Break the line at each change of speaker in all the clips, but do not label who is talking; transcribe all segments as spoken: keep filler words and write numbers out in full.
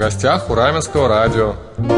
гостях у Раменского радио.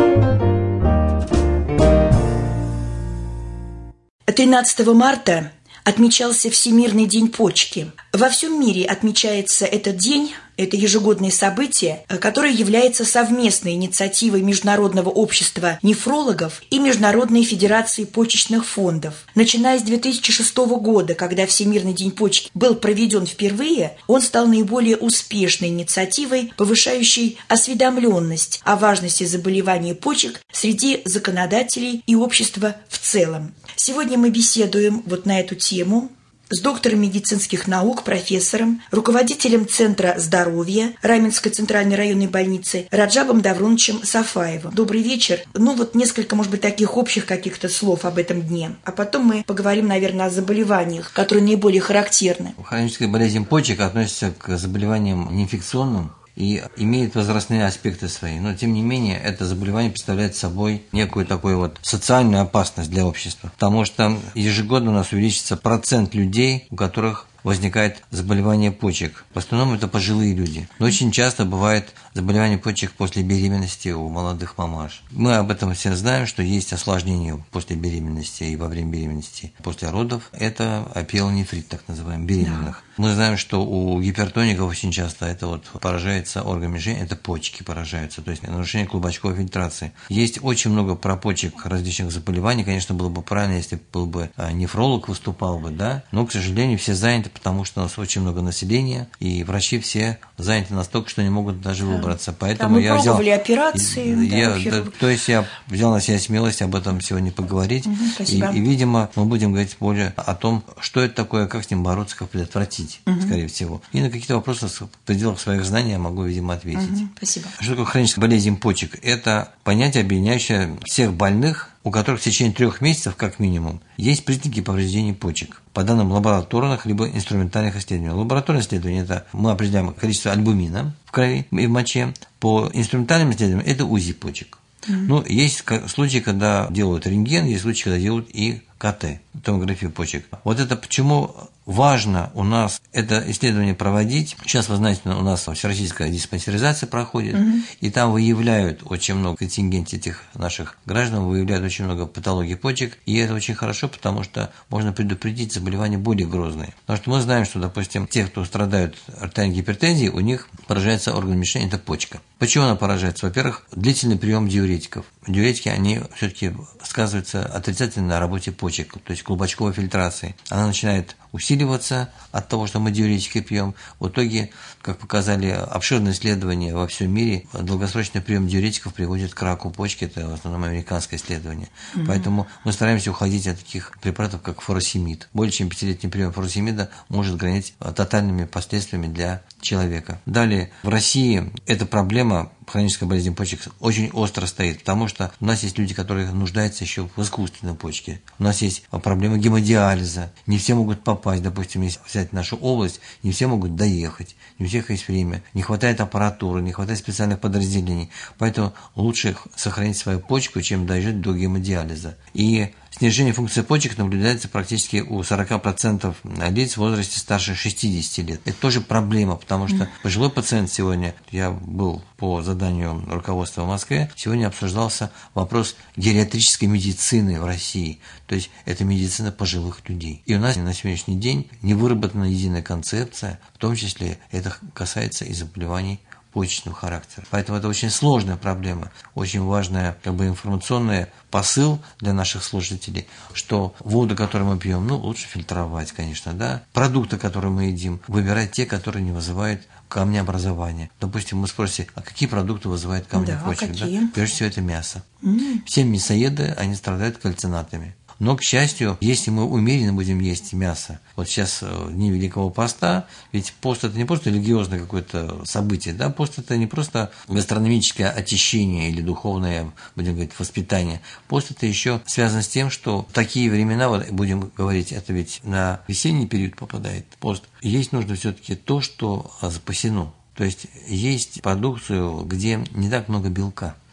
тринадцатого марта отмечался Всемирный день почки. Во всем мире отмечается этот день, это ежегодное событие, которое является совместной инициативой Международного общества нефрологов и Международной федерации почечных фондов. Начиная с две тысячи шестого года, когда Всемирный день почки был проведен впервые, он стал наиболее успешной инициативой, повышающей осведомленность о важности заболеваний почек среди законодателей и общества в целом. Сегодня мы беседуем вот на эту тему с доктором медицинских наук, профессором, руководителем Центра здоровья Раменской центральной районной больницы Раджабом Давроновичем Сафаевым. Добрый вечер. Ну вот несколько, может быть, таких общих каких-то слов об этом дне. А потом мы поговорим, наверное, о заболеваниях, которые наиболее характерны.
Хроническая болезнь почек относится к заболеваниям неинфекционным и имеет возрастные аспекты свои. Но, тем не менее, это заболевание представляет собой некую такую вот социальную опасность для общества. Потому что ежегодно у нас увеличится процент людей, у которых возникает заболевание почек. В основном это пожилые люди. Но очень часто бывает заболевание почек после беременности у молодых мамаш. Мы об этом все знаем, что есть осложнения после беременности и во время беременности. После родов это апиелонефрит, так называемый, беременных. Да. Мы знаем, что у гипертоников очень часто это вот поражается орган мишень, это почки поражаются, то есть нарушение клубочковой фильтрации. Есть очень много про почек различных заболеваний. Конечно, было бы правильно, если был бы нефролог выступал бы, да, но, к сожалению, все заняты, потому что у нас очень много населения, и врачи все заняты настолько, что не могут даже да. выбраться. Поэтому
да, мы
я взял...
операции.
Я,
да,
да, то есть я взял на себя смелость об этом сегодня поговорить.
Угу,
и, и, видимо, мы будем говорить более о том, что это такое, как с ним бороться, как предотвратить, угу. скорее всего. И на какие-то вопросы в пределах своих знаний я могу, видимо, ответить.
Угу, спасибо.
Что такое хроническая болезнь почек? Это понятие, объединяющее всех больных, у которых в течение трех месяцев, как минимум, есть признаки повреждений почек. По данным лабораторных либо инструментальных исследований. Лабораторные исследования – это мы определяем количество альбумина в крови и в моче. По инструментальным исследованиям – это УЗИ почек. Mm-hmm. Ну, есть случаи, когда делают рентген, есть случаи, когда делают и КТ, томографию почек. Вот это почему важно у нас это исследование проводить. Сейчас, вы знаете, у нас всероссийская диспансеризация проходит, mm-hmm. и там выявляют очень много, в контингенте этих наших граждан выявляют очень много патологий почек, и это очень хорошо, потому что можно предупредить заболевания более грозные. Потому что мы знаем, что, допустим, те, кто страдают артериальной гипертензией, у них поражается орган мишень, это почка. Почему она поражается? Во-первых, длительный прием диуретиков. Диуретики, они все-таки сказываются отрицательно на работе почек, то есть клубочковой фильтрации. Она начинает усиливаться от того, что мы диуретики пьем. В итоге, как показали обширные исследования во всем мире, долгосрочный прием диуретиков приводит к раку почки. Это в основном американское исследование. Mm-hmm. Поэтому мы стараемся уходить от таких препаратов, как фуросемид. Более чем пятилетний прием фуросемида может грозить тотальными последствиями для человека. Далее, в России эта проблема, хроническая болезнь почек, очень остро стоит, потому что у нас есть люди, которые нуждаются еще в искусственной почке. У нас есть проблема гемодиализа. Не все могут попасть, допустим, если взять нашу область, не все могут доехать, не у всех есть время, не хватает аппаратуры, не хватает специальных подразделений. Поэтому лучше сохранить свою почку, чем доезжать до гемодиализа. И снижение функции почек наблюдается практически у сорока процентов лиц в возрасте старше шестидесяти лет. Это тоже проблема, потому что пожилой пациент сегодня, я был по заданию руководства в Москве, сегодня обсуждался вопрос гериатрической медицины в России. То есть это медицина пожилых людей. И у нас на сегодняшний день не выработана единая концепция, в том числе это касается и заболеваний почечного характера. Поэтому это очень сложная проблема, очень важная как бы информационный посыл для наших слушателей, что воду, которую мы пьем, ну, лучше фильтровать, конечно, да. Продукты, которые мы едим, выбирать те, которые не вызывают камнеобразования. Допустим, мы спросим, а какие продукты вызывают камни
да,
почек?
Да?
Прежде всего, это мясо.
Mm.
Все мясоеды, они страдают кальцинатами. Но, к счастью, если мы умеренно будем есть мясо, вот сейчас в дни Великого Поста, ведь пост – это не просто религиозное какое-то событие, да, пост – это не просто гастрономическое очищение или духовное, будем говорить, воспитание. Пост – это еще связано с тем, что в такие времена, вот будем говорить, это ведь на весенний период попадает пост, есть нужно все-таки то, что запасено. То есть есть продукцию, где не так много белка.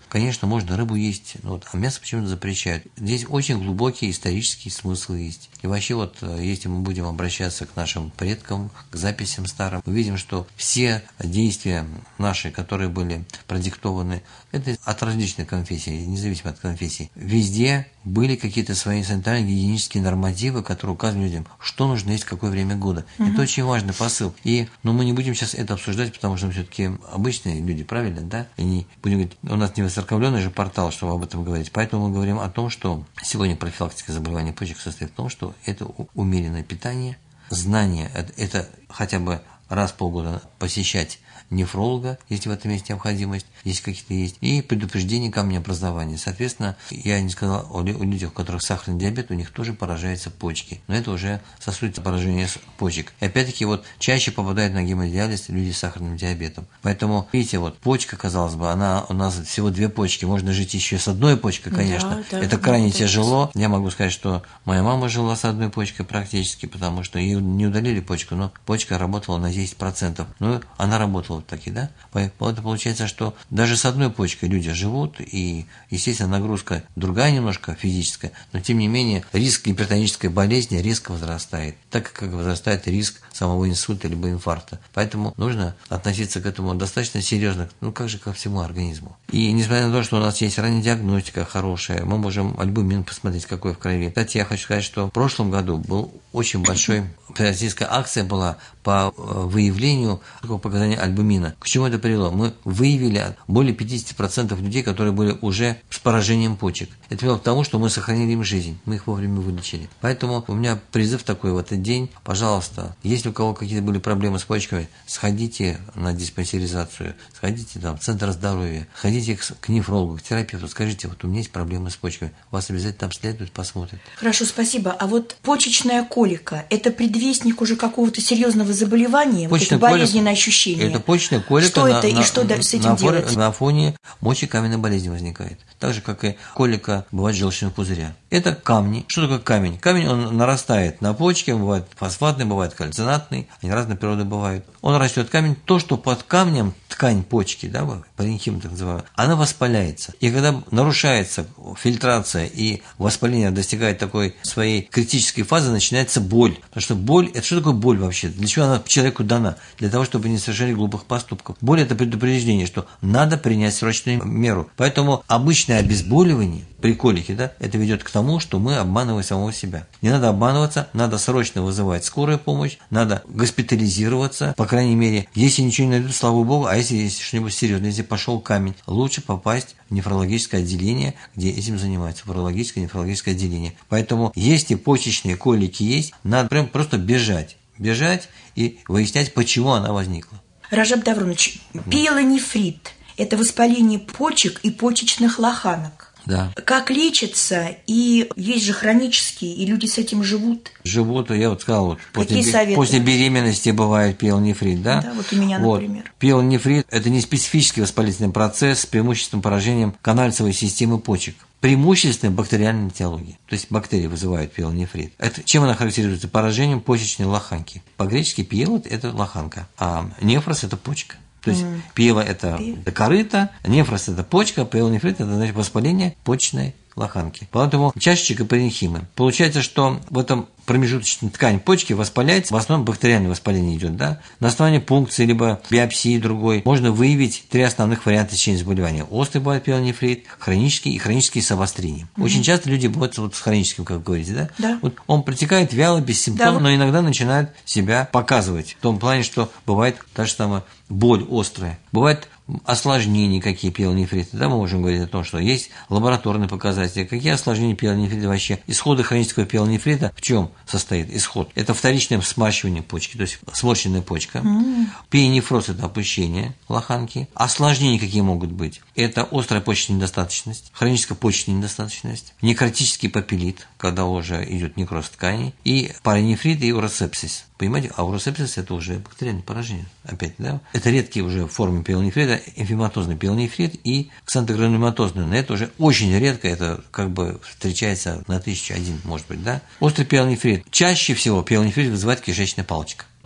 конечно, можно рыбу есть, ну, вот, а мясо почему-то запрещают. Здесь очень глубокий исторический смысл есть. И вообще вот, если мы будем обращаться к нашим предкам, к записям старым, мы видим, что все действия наши, которые были продиктованы, это от различных конфессий, независимо от конфессий, везде были какие-то свои санитарно-гигиенические нормативы, которые указывали людям, что нужно есть в какое время года. Угу. Это очень важный посыл. И, но мы не будем сейчас это обсуждать, потому что мы все-таки обычные люди, правильно, да? И не будем говорить, у нас не воцерковленный же портал, чтобы об этом говорить. Поэтому мы говорим о том, что сегодня профилактика заболеваний почек состоит в том, что это умеренное питание, знание, это, это хотя бы раз в полгода посещать нефролога, если в этом есть необходимость, если какие-то есть, и предупреждение камнеобразования. Соответственно, я не сказал о людях, у которых сахарный диабет, у них тоже поражаются почки, но это уже сосудистое поражение почек. И опять-таки вот чаще попадают на гемодиализ люди с сахарным диабетом. Поэтому, видите, вот почка, казалось бы, она у нас всего две почки, можно жить еще с одной почкой, конечно. Да, да, это крайне да, тяжело. Я могу сказать, что моя мама жила с одной почкой практически, потому что ей не удалили почку, но почка работала на десять процентов. Ну, она работала таки, да? Поэтому получается, что даже с одной почкой люди живут, и, естественно, нагрузка другая немножко физическая, но, тем не менее, риск гипертонической болезни резко возрастает, так как возрастает риск самого инсульта либо инфаркта. Поэтому нужно относиться к этому достаточно серьезно, ну, как же ко всему организму. И несмотря на то, что у нас есть ранняя диагностика хорошая, мы можем альбумин посмотреть, какой в крови. Кстати, я хочу сказать, что в прошлом году был очень большой, всероссийская акция была по выявлению такого показания альбумина. К чему это привело? Мы выявили более пятьдесят процентов людей, которые были уже с поражением почек. Это привело к тому, что мы сохранили им жизнь, мы их вовремя вылечили. Поэтому у меня призыв такой в этот день, пожалуйста, если у кого какие-то были проблемы с почками, сходите на диспансеризацию, сходите там, в центр здоровья, сходите к нефрологу, к терапевту, скажите, вот у меня есть проблемы с почками, вас обязательно обследуют, посмотрят.
Хорошо, спасибо. А вот почечная колика – это предвестник уже какого-то серьезного заболевания, вот это болезненное ощущение?
Это почечная колика.
Что
на,
это
на,
и что с этим
на
делать?
Фоне, на фоне мочекаменной болезни возникает. Так же, как и колика бывает желчного пузыря. Это камни. Что такое камень? Камень, он нарастает на почке, бывает фосфатный, бывает кальцинатный, они разной природы бывают. Он растет камень, то, что под камнем, ткань почки, да, паренхима так называемая, она воспаляется. И когда нарушается фильтрация и воспаление достигает такой своей критической фазы, начинается боль. Потому что боль, это что такое боль вообще? Для чего она человеку дана? Для того, чтобы не совершали глупых поступков. Боль – это предупреждение, что надо принять срочную меру. Поэтому обычное обезболивание при колике, да, это ведет к тому, что мы обманываем самого себя. Не надо обманываться, надо срочно вызывать скорую помощь, надо госпитализироваться, по крайней мере, если ничего не найдут, слава богу, а если есть что-нибудь серьезное, если пошел камень, лучше попасть в нефрологическое отделение, где этим занимается, урологическое, нефрологическое отделение. Поэтому, если почечные колики есть, надо прям просто бежать, бежать и выяснять, почему она возникла.
Ражаб Давронович, пиелонефрит – это воспаление почек и почечных лоханок.
Да.
Как лечится, и есть же хронические, и люди с этим живут.
Живут, я вот сказал, вот, после, после беременности бывает пиелонефрит, да?
Да, вот у меня,
вот.
Например.
Пиелонефрит – это не специфический воспалительный процесс с преимущественным поражением канальцевой системы почек. Преимущественно бактериальной этиологии. То есть бактерии вызывают пиелонефрит. Это, чем она характеризуется? Поражением почечной лоханки. По-гречески пиелот – это лоханка, а нефрос – это почка. То есть mm. пиела – это корыто, нефрос – это почка, пиелонефрит – это, значит, воспаление почечной лоханки. Поэтому чашечек и паренхимы. Получается, что в этом промежуточная ткань почки воспаляется, в основном бактериальное воспаление идет, да? На основании пункции либо биопсии другой можно выявить три основных варианта течения заболевания. Острый бывает пиелонефрит, хронический и хронический с обострением. Mm-hmm. Очень часто люди бывают вот с хроническим, как вы говорите, да? Да. Вот он протекает вяло, бессимптомно, да. Но иногда начинает себя показывать. В том плане, что бывает та же самая боль острая. Бывает осложнения какие пиелонефрита, да, мы можем говорить о том, что есть лабораторные показатели. Какие осложнения пиелонефрита вообще? Исходы хронического пиелонефрита в чем состоит исход? Это вторичное сморщивание почки, то есть сморщенная почка. Mm. Пиенефроз – это опущение лоханки. Осложнения какие могут быть? Это острая почечная недостаточность, хроническая почечная недостаточность, некротический папиллит, когда уже идет некроз тканей, и паранефрит и уросепсис. Понимаете, а уросепсис – это уже бактериальное поражение. Опять, да? Это редкие уже формы пиелонефрита, эмфиматозный пиелонефрит и ксантогранулематозный. Но это уже очень редко, это как бы встречается на тысячу один, может быть, да? Острый пиелонефрит. Чаще всего пиелонефрит вызывает кишечная палочка.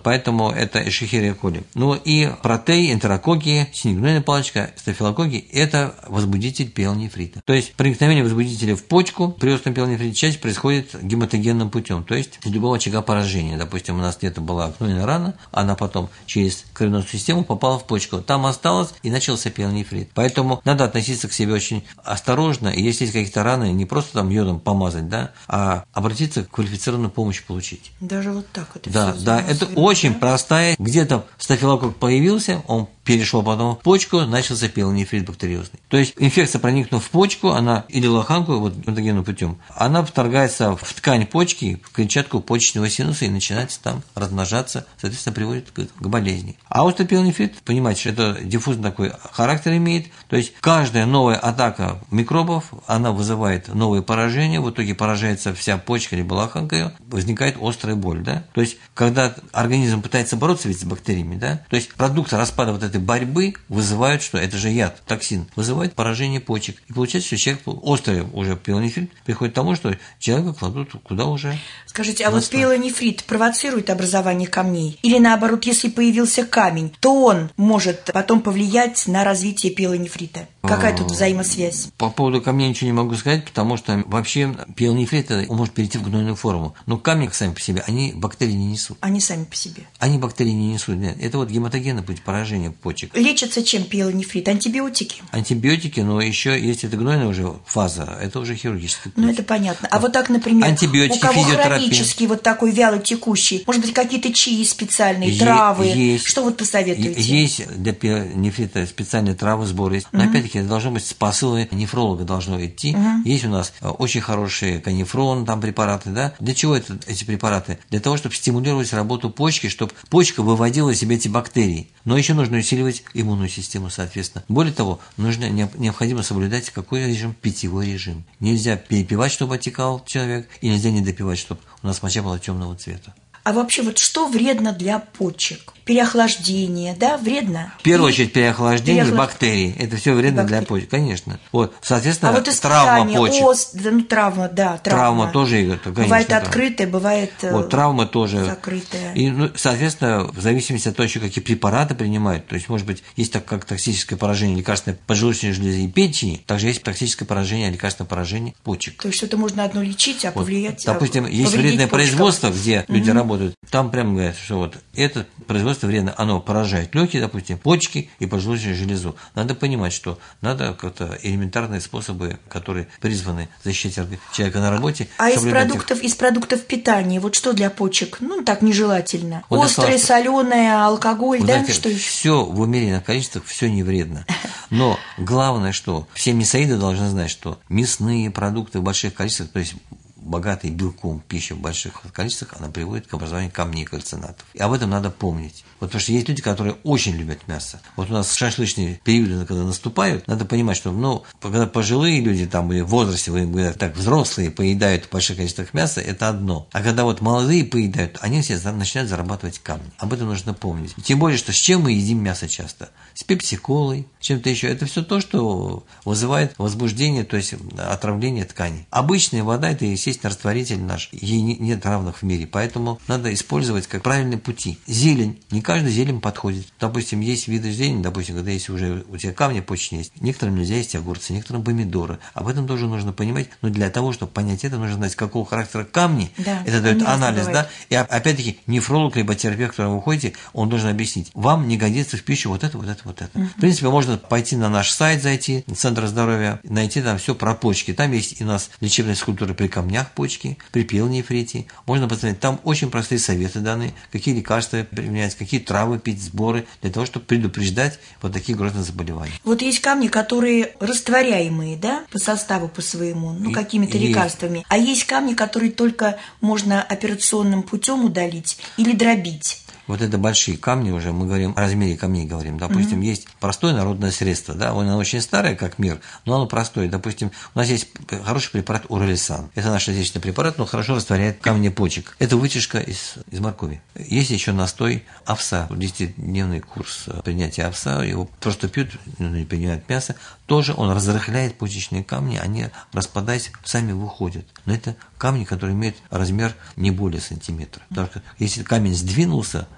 Поэтому это эшерихия коли. Ну и протей, энтерококки, синегнойная палочка, стафилококки – это возбудитель пиелонефрита. То есть проникновение возбудителя в почку при остром пиелонефрите чаще происходит гематогенным путем, то есть из любого очага поражения. Допустим, у нас где-то была гнойная рана, она потом через кровеносную систему попала в почку, там осталась и начался пиелонефрит. Поэтому надо относиться к себе очень осторожно, и если есть какие-то раны, не просто там йодом помазать, да, а обратиться к квалифицированную помощь получить.
Даже вот так это
Да,
все
да, это очень простая, где-то стафилококк появился, он перешел потом в почку, начался пиелонефрит бактериозный. То есть инфекция, проникнув в почку, она или лоханку, вот патогенным путем, она вторгается в ткань почки, в клетчатку почечного синуса и начинается там размножаться, соответственно, приводит к, к болезни. А острый пиелонефрит, понимаете, что это диффузный такой характер имеет, то есть каждая новая атака микробов, она вызывает новые поражения, в итоге поражается вся почка либо лоханка, возникает острая боль, да. То есть когда организм пытается бороться ведь с бактериями, да, то есть продукты распада вот этой борьбы вызывают, что это же яд, токсин, вызывает поражение почек. И получается, что человек острый уже пиелонефрит приходит к тому, что человека кладут куда уже.
Скажите, а вот пиелонефрит провоцирует образование камней? Или наоборот, если появился камень, то он может потом повлиять на развитие пиелонефрита? Какая тут взаимосвязь?
По поводу камней ничего не могу сказать, потому что вообще пиелонефрит он может перейти в гнойную форму. Но камни сами по себе, они бактерии не несут.
Они сами по себе?
Они бактерии не несут. Нет. Это вот гематогенный путь поражения почек.
Лечится чем пиелонефрит? Антибиотики?
Антибиотики, но еще, если это гнойная уже фаза, это уже хирургический путь.
Ну, это понятно. А вот так, например,
антибиотики,
у кого
физиотерапия.
Хронический вот такой вяло текущий, может быть, какие-то чаи специальные, е- травы?
Есть.
Что вот посоветуете?
Есть для пиелонефрита специальные травы, сборы. Но, угу. опять-таки, это должно быть с посылы нефролога должно идти. Угу. Есть у нас очень хорошие канифрон, там препараты, да. Для чего это, эти препараты? Для того, чтобы стимулировать работу почки, чтобы почка выводила из себя эти бактерии. Но еще нужно усиливать иммунную систему, соответственно. Более того, нужно, необходимо соблюдать какой режим? Питьевой режим. Нельзя перепивать, чтобы отекал человек, и нельзя не допивать, чтобы у нас моча была темного цвета.
А вообще вот что вредно для почек? Переохлаждение, да, вредно?
В первую очередь переохлаждение,
Переохлад...
бактерии. Это все вредно
бактерии.
для почек, конечно. Вот, соответственно,
а вот
травма почек.
Ос... Ну, травма, да, травма.
Травма тоже, конечно.
Бывает
травма.
Открытая, бывает
вот, травма тоже.
Закрытая.
И, ну, соответственно, в зависимости от того, еще какие препараты принимают, то есть, может быть, есть так, как токсическое поражение лекарственной поджелудочной железы и печени, также есть токсическое поражение, лекарственное поражение почек.
То есть что-то можно одно лечить, а вот, повлиять...
Допустим,
а
есть вредное
почкам.
производство, где
угу.
люди работают, там прямо говорят, что вот это производство вредно, оно поражает легкие, допустим, почки и поджелудочную железу. Надо понимать, что надо как-то элементарные способы, которые призваны защищать человека на работе.
А из продуктов, из продуктов питания, вот что для почек? Ну, так нежелательно.
Вот
острое, соленое, алкоголь,
вот
да?
Знаете,
что еще?
Все в умеренных количествах, все не вредно. Но главное, что все мясоиды должны знать, что мясные продукты в больших количествах, то есть богатый белком пища в больших количествах, она приводит к образованию камней и кальцинатов. И об этом надо помнить. Вот потому что есть люди, которые очень любят мясо. Вот у нас шашлычные периоды, когда наступают, надо понимать, что, ну, когда пожилые люди там или в возрасте, вы, так взрослые поедают в больших количествах мяса, это одно. А когда вот молодые поедают, они все начинают зарабатывать камни. Об этом нужно помнить. Тем более, что с чем мы едим мясо часто? С пепси-колой, чем-то еще. Это все то, что вызывает возбуждение, то есть отравление тканей. Обычная вода – это, естественно, растворитель наш. Ей нет равных в мире. Поэтому надо использовать как правильные пути. Зелень. Не каждый зелень подходит. Допустим, есть виды зелени, допустим, когда есть уже у тебя камни почечные есть. Некоторым нельзя есть огурцы, некоторым помидоры. Об этом тоже нужно понимать. Но для того, чтобы понять это, нужно знать, какого характера камни.
Да,
это дает анализ, да. И опять-таки нефролог либо терапевт, к которому вы ходите, он должен объяснить. Вам не годится в пищу вот это, вот это, вот это. Uh-huh. В принципе, можно пойти на наш сайт, зайти, Центр здоровья, найти там все про почки. Там есть и у нас лечебная скульптура при камнях почки, при пиелонефрите. Можно посмотреть, там очень простые советы даны, какие лекарства применять, какие травы пить, сборы, для того, чтобы предупреждать вот такие грозные заболевания.
Вот есть камни, которые растворяемые, да, по составу, по своему, ну, какими-то
есть.
лекарствами. А есть камни, которые только можно операционным путем удалить или дробить.
Вот это большие камни уже, мы говорим, о размере камней говорим. Допустим, mm-hmm. есть простое народное средство, да, оно очень старое, как мир, но оно простое. Допустим, у нас есть хороший препарат Уралисан. Это наш отечественный препарат, но хорошо растворяет камни почек. Это вытяжка из, из моркови. Есть еще настой овса, десятидневный курс принятия овса, его просто пьют, не принимают мясо, тоже он разрыхляет почечные камни, они, распадаясь, сами выходят. Но это камни, которые имеют размер не более сантиметра. Потому что если камень сдвинулся,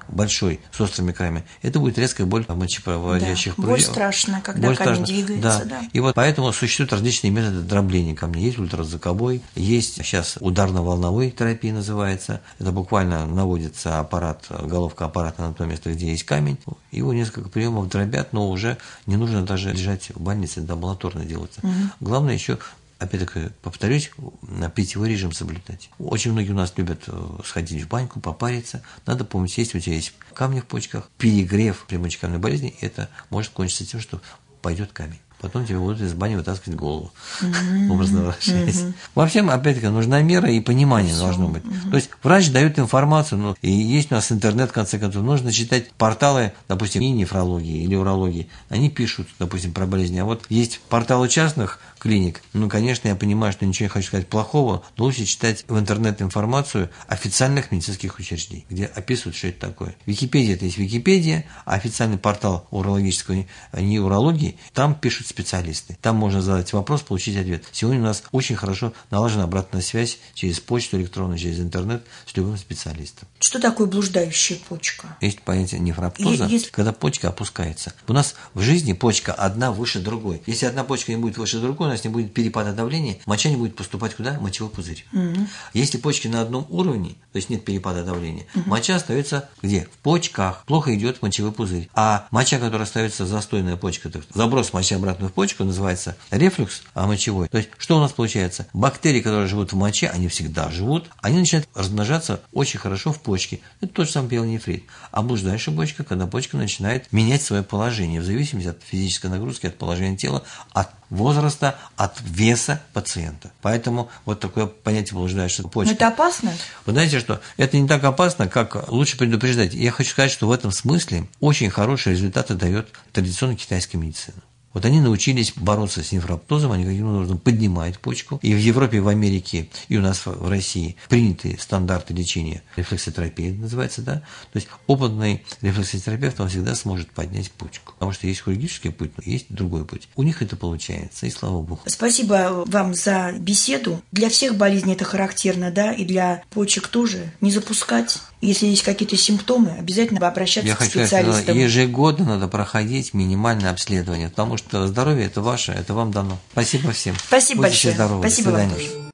большой, с острыми краями, это будет резкая боль в мочепроводящих
да,
пружинах.
боль страшна, когда
боль
камень
страшна.
двигается.
Да.
Да.
И вот поэтому существуют различные методы дробления камней. Есть ультразвуковой, есть сейчас ударно-волновой терапия называется. Это буквально наводится аппарат, головка аппарата на то место, где есть камень. Его несколько приемов дробят, но уже не нужно даже лежать в больнице, это амбулаторно делается. Угу. Главное еще, опять-таки, повторюсь, питьевой режим соблюдать. Очень многие у нас любят сходить в баньку, попариться. Надо помнить, если у тебя есть камни в почках, перегрев при мочекаменной болезни, это может кончиться тем, что пойдет камень. Потом тебе будут из бани вытаскивать голову, mm-hmm. образно выражаясь. Mm-hmm. Во всем, опять-таки, нужна мера и понимание Все. должно быть. Mm-hmm. То есть врач дает информацию, ну, и есть у нас интернет, в конце концов, нужно читать порталы, допустим, и нефрологии или урологии. Они пишут, допустим, про болезни. А вот есть порталы частных клиник. Ну, конечно, я понимаю, что ничего не хочу сказать плохого, но лучше читать в интернет информацию официальных медицинских учреждений, где описывают, что это такое. Википедия – это есть Википедия, а официальный портал урологической неурологии, там пишут специалисты. Там можно задать вопрос, получить ответ. Сегодня у нас очень хорошо налажена обратная связь через почту электронную, через интернет с любым специалистом.
Что такое блуждающая почка?
Есть понятие нефроптоза,
Есть...
когда почка опускается. У нас в жизни почка одна выше другой. Если одна почка не будет выше другой, у нас не будет перепада давления, моча не будет поступать куда? В мочевой пузырь. Угу. Если почки на одном уровне, то есть нет перепада давления, угу. моча остается где? В почках. Плохо идет в мочевой пузырь. А моча, которая остается застойная почка, то есть заброс мочи обратно в почку, называется рефлюкс мочевой. То есть что у нас получается? Бактерии, которые живут в моче, они всегда живут, они начинают размножаться очень хорошо в почке. Это тот же самый пиелонефрит. А блуждающая почка, когда почка начинает менять свое положение в зависимости от физической нагрузки, от положения тела, от возраста, от веса пациента. Поэтому вот такое понятие блуждающая почка.
Но это опасно?
Вы знаете, что это не так опасно, как лучше предупреждать. Я хочу сказать, что в этом смысле очень хорошие результаты дает традиционная китайская медицина. Вот они научились бороться с нефроптозом, они каким образом поднимают почку. И в Европе, и в Америке, и у нас в России приняты стандарты лечения. Рефлексотерапия называется, да? То есть опытный рефлексотерапевт, он всегда сможет поднять почку. Потому что есть хирургический путь, но есть другой путь. У них это получается, и слава богу.
Спасибо вам за беседу. Для всех болезней это характерно, да? И для почек тоже. Не запускать. Если есть какие-то симптомы, обязательно обращаться
Я
к
хочу
специалистам.
Сказать, ежегодно надо проходить минимальное обследование, потому что здоровье – это ваше, это вам дано. Спасибо всем.
Спасибо
Будьте
большое.
здоровы.
Спасибо
До
вам
свидания.
тоже.